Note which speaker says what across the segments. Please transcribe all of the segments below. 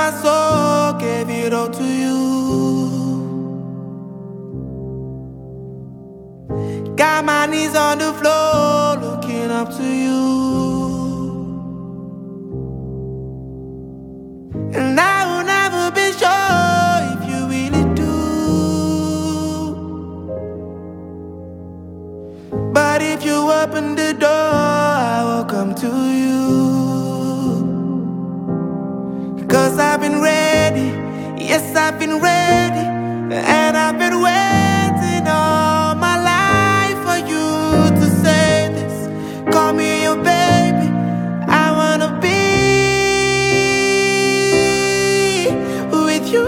Speaker 1: my soul, gave it all to you. Got my knees on the floor, looking up to you. And I will never be sure if you really do. But if you open the door, I will come to you. 'Cause I've been ready, yes, I've been ready. And I've been waiting all my life for you to say this. Call me your baby, I wanna be with you.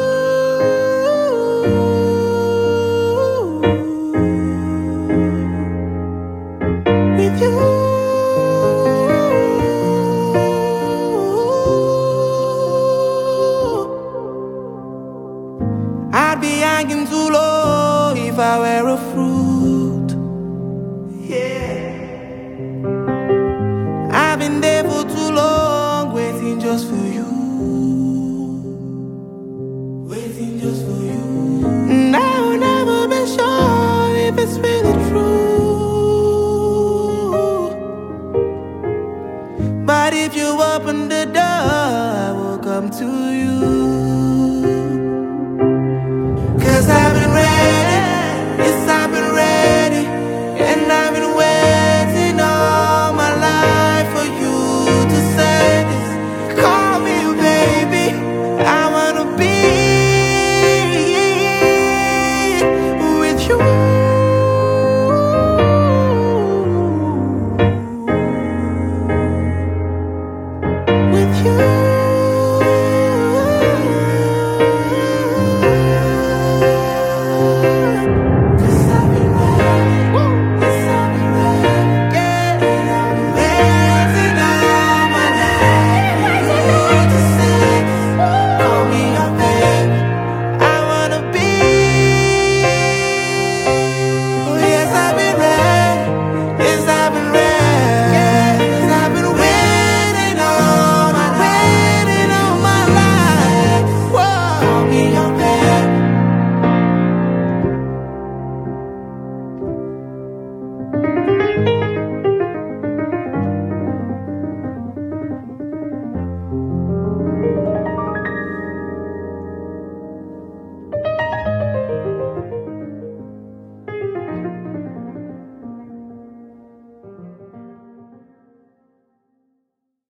Speaker 1: With you. I'd be hanging too low if I were a fruit. Yeah. I've been there for too long, waiting just for you. Waiting just for you. And I will never be sure if it's really true. But if you open the door, I will come to you.